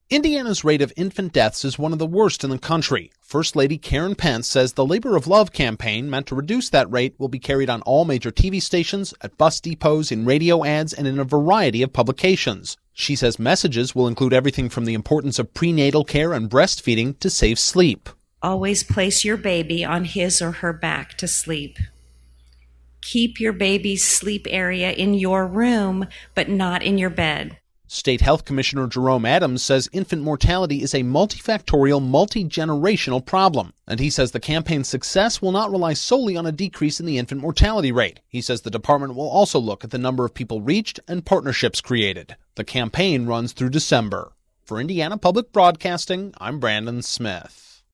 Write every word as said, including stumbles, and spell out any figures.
Indiana's rate of infant deaths is one of the worst in the country. First Lady Karen Pence says the Labor of Love campaign meant to reduce that rate will be carried on all major T V stations, at bus depots, in radio ads, and in a variety of publications. She says messages will include everything from the importance of prenatal care and breastfeeding to safe sleep. Always place your baby on his or her back to sleep. Keep your baby's sleep area in your room, but not in your bed. State Health Commissioner Jerome Adams says infant mortality is a multifactorial, multi-generational problem. And he says the campaign's success will not rely solely on a decrease in the infant mortality rate. He says the department will also look at the number of people reached and partnerships created. The campaign runs through December. For Indiana Public Broadcasting, I'm Brandon Smith.